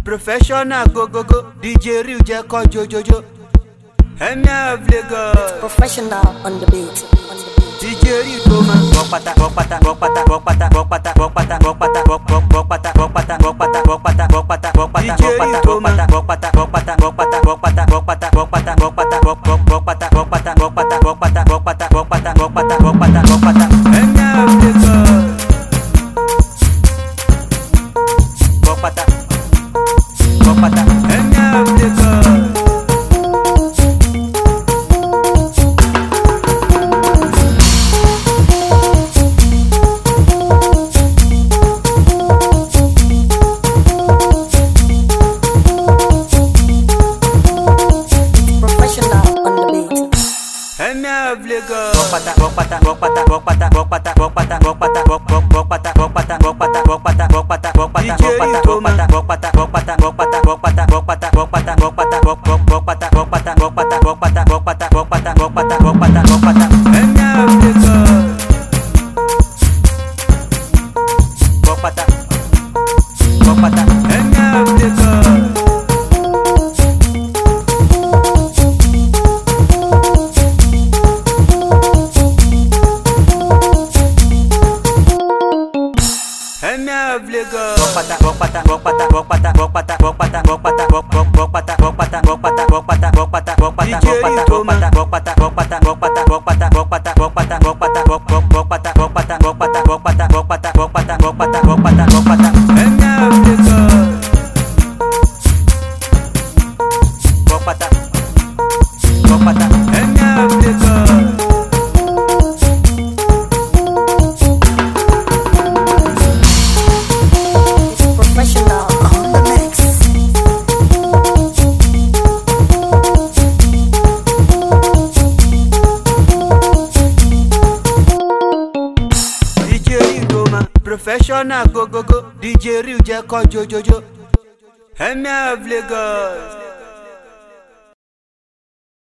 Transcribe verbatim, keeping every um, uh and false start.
professional go go go. D J Real je ko jojojo. Emir of Lagos. Professional on the beat. On the beat. D J Real go man. Rock pata, rock pata, rock pata, rock pata, rock pata, rock pata, rock pata, rock rock rock pata, rock pata, rock pata, rock pata, rock pata, rock pata, rock pata, rock pata, rock pata, rock pata, rock pata, rock pata, rock pata, rock pata, rock pata, rock rock rock pata, rock pata, rock pata, rock pata, rock pata, rock pata, rock pata, rock pata, rock pata. Emir of Lagos. Rock pata, rock pata. Emir of Lagos. Rock pata, rock pata, rock pata, rock pata, rock pata, rock pata, rock pata, rock rock rock pata, rock pata, rock pata, rock pata, rock pata, rock pata, rock pata, rock pata, rock pata, rock pata, rock pata, rock pata, rock pata, rock pata, rock pata, rock rock rock pata, rock pata, rock pata, rock pata, rock pata, rock pata, rock pata, rock pata, rock pata. Emir of Lagos. Rock pata, rock pata. Emir of Lagos. Emir of Lagos. Rock pata, rock pata, rock pata, rock pata, rock pata, rock pata, rock pata, rock rock rock pata, rock pata, rock pata, rock pata, rock pata, rock pata, rock pata, rock pata, rock pata, rock pata, rock pata, rock pata, rock pata, rock pata, rock pata, rock rock rock pata, rock pata, rock pata, rock pata, rock pata, rock pata, rock pata, rock pata, rock pata. Emir of Lagos. Rock pata, rock pata. Emir of Lagos. Professional go go go. D J Real je ko jojojo. Emir of Lagos.